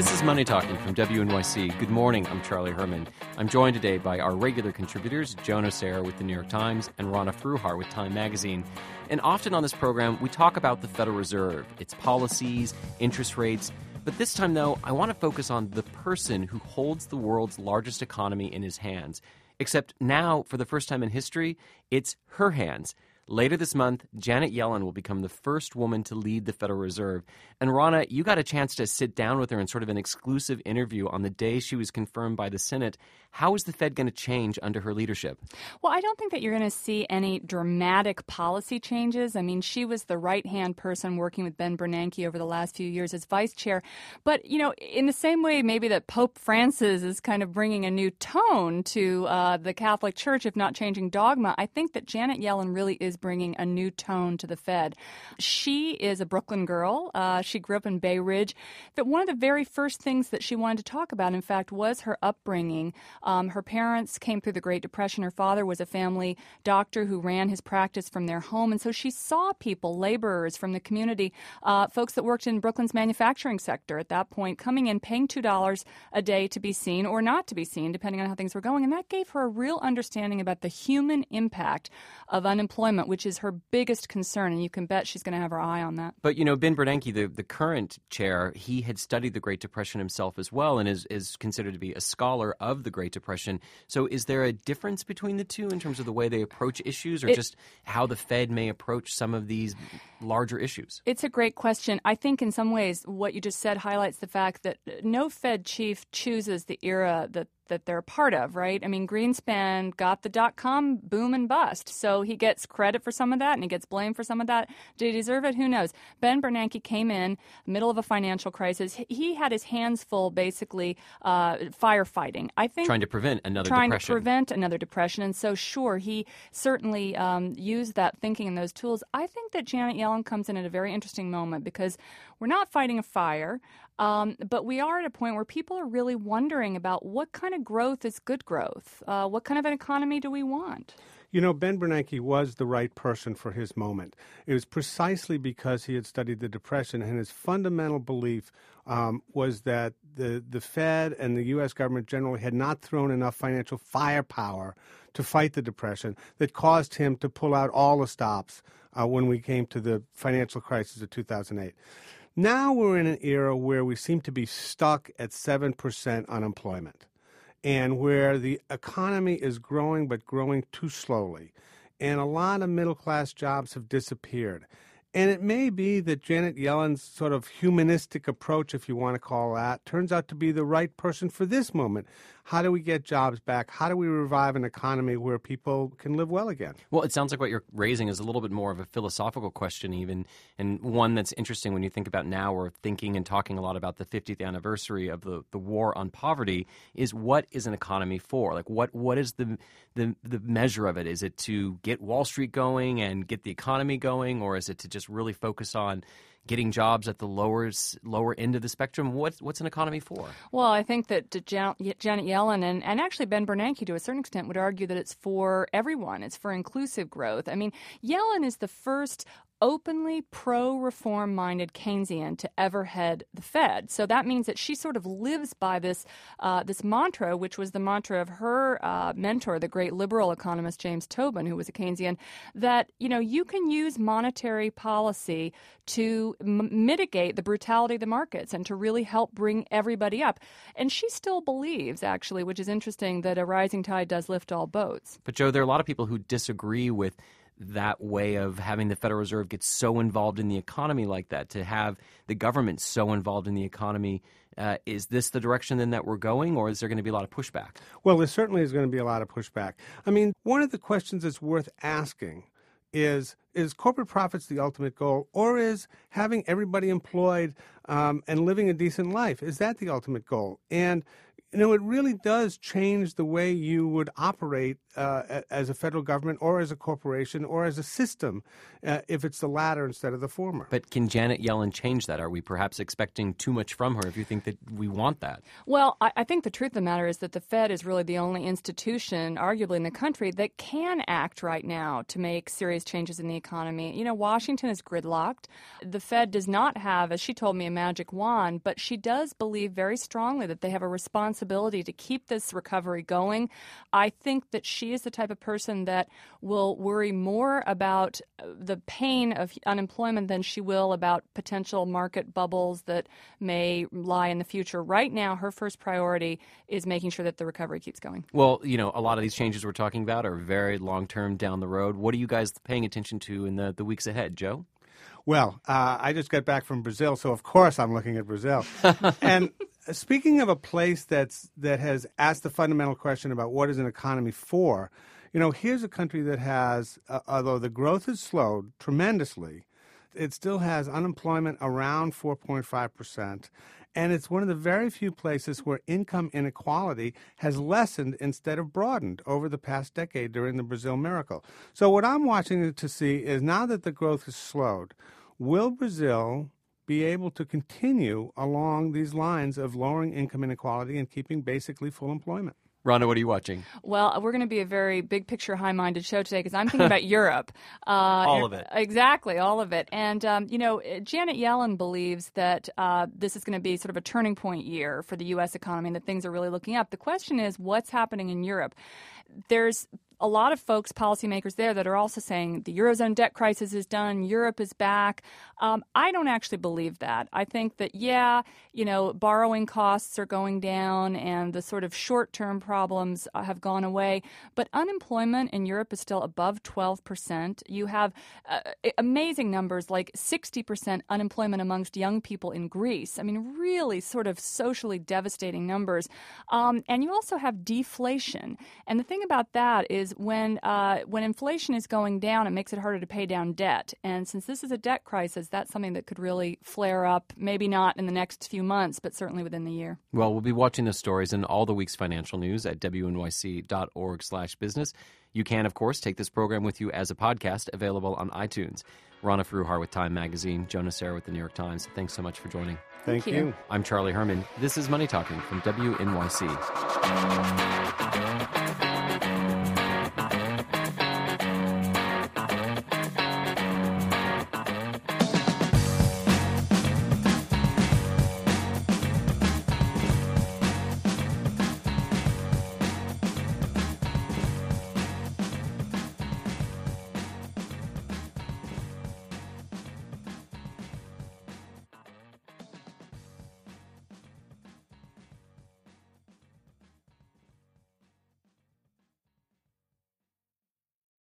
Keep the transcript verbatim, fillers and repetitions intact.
This is Money Talking from W N Y C. Good morning, I'm Charlie Herman. I'm joined today by our regular contributors, Joan Osear with the New York Times and Rana Fruhar with Time Magazine. And often on this program, we talk about the Federal Reserve, its policies, interest rates. But this time, though, I want to focus on the person who holds the world's largest economy in his hands. Except now, for the first time in history, it's her hands. Later this month, Janet Yellen will become the first woman to lead the Federal Reserve. And Rana, you got a chance to sit down with her in sort of an exclusive interview on the day she was confirmed by the Senate. How is the Fed going to change under her leadership? Well, I don't think that you're going to see any dramatic policy changes. I mean, she was the right-hand person working with Ben Bernanke over the last few years as vice chair. But, you know, in the same way maybe that Pope Francis is kind of bringing a new tone to uh, the Catholic Church, if not changing dogma, I think that Janet Yellen really is bringing a new tone to the Fed. She is a Brooklyn girl. Uh, she grew up in Bay Ridge. But one of the very first things that she wanted to talk about, in fact, was her upbringing. Um, her parents came through the Great Depression. Her father was a family doctor who ran his practice from their home. And so she saw people, laborers from the community, uh, folks that worked in Brooklyn's manufacturing sector at that point, coming in, paying two dollars a day to be seen or not to be seen, depending on how things were going. And that gave her a real understanding about the human impact of unemployment, which is her biggest concern, and you can bet she's going to have her eye on that. But, you know, Ben Bernanke, the, the current chair, he had studied the Great Depression himself as well and is, is considered to be a scholar of the Great Depression. So is there a difference between the two in terms of the way they approach issues or it, just how the Fed may approach some of these larger issues? It's a great question. I think in some ways what you just said highlights the fact that no Fed chief chooses the era that that they're a part of, right? I mean, Greenspan got the dot-com boom and bust, so he gets credit for some of that and he gets blamed for some of that. Did he deserve it? Who knows? Ben Bernanke came in middle of a financial crisis. He had his hands full, basically, uh, firefighting. I think trying to prevent another trying depression. to prevent another depression, and so sure, he certainly um, used that thinking and those tools. I think that Janet Yellen comes in at a very interesting moment because we're not fighting a fire. Um, but we are at a point where people are really wondering about what kind of growth is good growth. Uh, what kind of an economy do we want? You know, Ben Bernanke was the right person for his moment. It was precisely because he had studied the Depression, and his fundamental belief um, was that the, the Fed and the U S government generally had not thrown enough financial firepower to fight the Depression that caused him to pull out all the stops uh, when we came to the financial crisis of two thousand eight. Now we're in an era where we seem to be stuck at seven percent unemployment and where the economy is growing but growing too slowly. And a lot of middle-class jobs have disappeared. And it may be that Janet Yellen's sort of humanistic approach, if you want to call that, turns out to be the right person for this moment. How do we get jobs back? How do we revive an economy where people can live well again? Well, it sounds like what you're raising is a little bit more of a philosophical question even, and one that's interesting when you think about now we're thinking and talking a lot about the fiftieth anniversary of the, the war on poverty, is what is an economy for? Like what what is the, the the measure of it? Is it to get Wall Street going and get the economy going, or is it to just really focus on getting jobs at the lower lower end of the spectrum? What's, what's an economy for? Well, I think that Janet Yellen and, and actually Ben Bernanke to a certain extent would argue that it's for everyone. It's for inclusive growth. I mean, Yellen is the first openly pro-reform-minded Keynesian to ever head the Fed. So that means that she sort of lives by this uh, this mantra, which was the mantra of her uh, mentor, the great liberal economist James Tobin, who was a Keynesian, that, you know, you can use monetary policy to m- mitigate the brutality of the markets and to really help bring everybody up. And she still believes, actually, which is interesting, that a rising tide does lift all boats. But, Joe, there are a lot of people who disagree with that way of having the Federal Reserve get so involved in the economy like that, to have the government so involved in the economy. Uh, is this the direction then that we're going, or is there going to be a lot of pushback? Well, there certainly is going to be a lot of pushback. I mean, one of the questions that's worth asking is, is corporate profits the ultimate goal, or is having everybody employed um, and living a decent life, is that the ultimate goal? And you know, it really does change the way you would operate uh, as a federal government or as a corporation or as a system uh, if it's the latter instead of the former. But can Janet Yellen change that? Are we perhaps expecting too much from her if you think that we want that? Well, I, I think the truth of the matter is that the Fed is really the only institution, arguably in the country, that can act right now to make serious changes in the economy. You know, Washington is gridlocked. The Fed does not have, as she told me, a magic wand, but she does believe very strongly that they have a responsibility to keep this recovery going. I think that she is the type of person that will worry more about the pain of unemployment than she will about potential market bubbles that may lie in the future. Right now, her first priority is making sure that the recovery keeps going. Well, you know, a lot of these changes we're talking about are very long-term down the road. What are you guys paying attention to in the, the weeks ahead, Joe? Well, uh, I just got back from Brazil, so of course I'm looking at Brazil. And speaking of a place that's that has asked the fundamental question about what is an economy for, you know, here's a country that has, uh, although the growth has slowed tremendously, it still has unemployment around four point five percent. And it's one of the very few places where income inequality has lessened instead of broadened over the past decade during the Brazil miracle. So what I'm watching to see is now that the growth has slowed, will Brazil be able to continue along these lines of lowering income inequality and keeping basically full employment? Rhonda, what are you watching? Well, we're going to be a very big picture, high-minded show today because I'm thinking about Europe. Uh, all of it. Exactly, all of it. And, um, you know, Janet Yellen believes that uh, this is going to be sort of a turning point year for the U S economy and that things are really looking up. The question is, what's happening in Europe? There's a lot of folks, policymakers there, that are also saying the Eurozone debt crisis is done, Europe is back. Um, I don't actually believe that. I think that, yeah, you know, borrowing costs are going down and the sort of short-term problems have gone away, but unemployment in Europe is still above twelve percent. You have uh, amazing numbers like sixty percent unemployment amongst young people in Greece. I mean, really sort of socially devastating numbers. Um, and you also have deflation. And the thing about that is when uh, when inflation is going down, it makes it harder to pay down debt. And since this is a debt crisis, that's something that could really flare up, maybe not in the next few months, but certainly within the year. Well, we'll be watching the stories in all the week's financial news at W N Y C dot org slash business. You can, of course, take this program with you as a podcast available on iTunes. Rana Fruhar with Time Magazine, Jonah Serra with the New York Times. Thanks so much for joining. Thank, Thank you. you. I'm Charlie Herman. This is Money Talking from W N Y C.